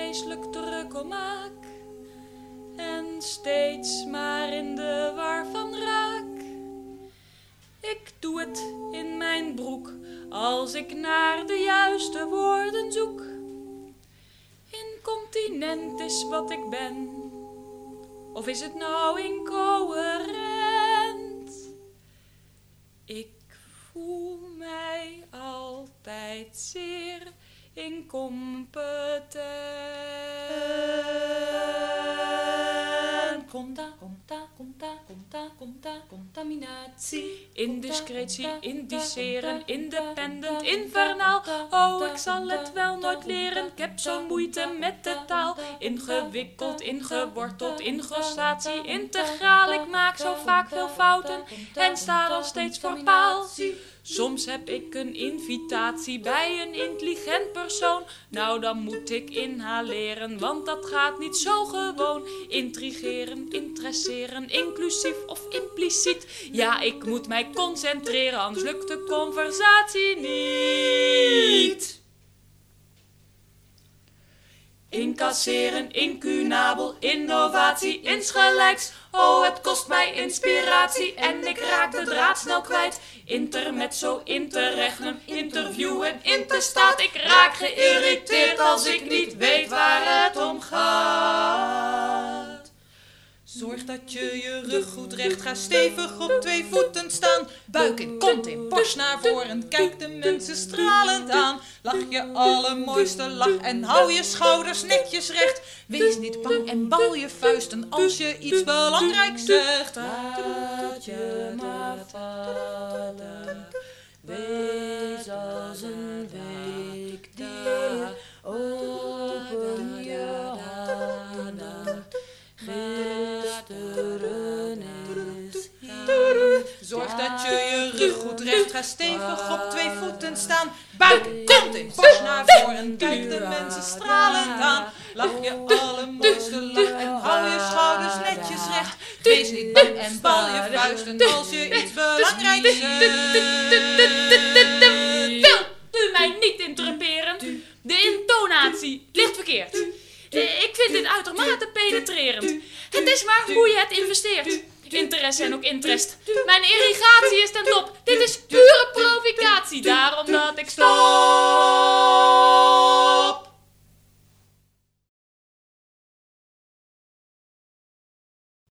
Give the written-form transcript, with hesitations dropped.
vreselijk druk om maak en steeds maar in de war van raak. Ik doe het in mijn broek als ik naar de juiste woorden zoek. Incontinent is wat ik ben, of is het nou incoherent? Ik voel mij altijd zeer incompetent. Contaminatie, indiscretie, indiceren, independent, infernaal. Oh, ik zal het wel nooit leren, ik heb zo'n moeite met de taal. Ingewikkeld, ingeworteld, ingrossatie, integraal. Ik maak zo vaak veel fouten en sta dan steeds voor paal. Soms heb ik een invitatie bij een intelligent persoon. Nou, dan moet ik inhaleren, want dat gaat niet zo gewoon. Intrigeren, interesseren, inclusief of impliciet. Ja, ik moet mij concentreren, anders lukt de conversatie niet. Incasseren, incunabel, innovatie, insgelijks. Oh, het kost mij inspiratie en ik raak de draad snel kwijt. Intermezzo, interregnum, interviewen, interstaat. Ik raak geïrriteerd als ik niet weet waar het om gaat. Zorg dat je je rug goed recht, ga stevig op 2 voeten staan. Buik in, kont in, borst naar voren, kijk de mensen stralend aan. Lach je allermooiste lach en hou je schouders netjes recht. Wees niet bang en bal je vuisten als je iets belangrijks zegt. Laat je maar vallen, wees als een weekdier. Open je handen, gisteren is hier. Zorg dat je je rug goed recht, ga stevig op 2 voeten staan. Buik, kont in, borst naar voren, kijk de mensen stralend aan. Lach je allermooiste lach en hou je schouders netjes recht. Wees niet bang en bal je vuisten als je iets belangrijks zegt. Wilt u mij niet interrumperen? De intonatie ligt verkeerd. Ik vind dit uitermate penetrerend. Het is maar hoe je het investeert. Interesse en ook interest. Mijn irrigatie is ten top. Dit is pure provocatie. Daarom dat ik stop.